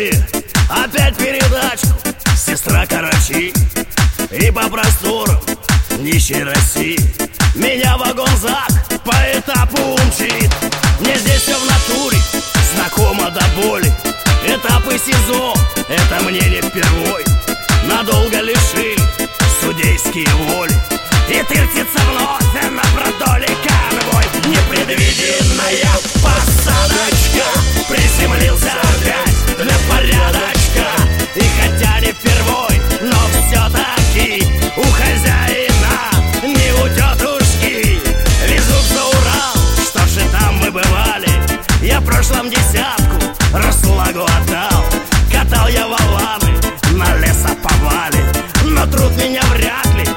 Завели опять передачку «Сестра Карачи». И по просторам нищей России меня вагон-зак по этапу умчит. Мне здесь все в натуре знакомо до боли. Этапы СИЗО — это мне не впервой. Надолго лишили судейские воли. И тыртится вновь на продоле конвой. Непредвиденная посадочка, приземлился опять для порядочка. И хотя не впервой, но все-таки у хозяина, не у тетушки, везут за Урал. Что ж и там мы бывали. Я в прошлом десятку раслагу отдал. Катал я валаны на лесоповале, но труд меня вряд ли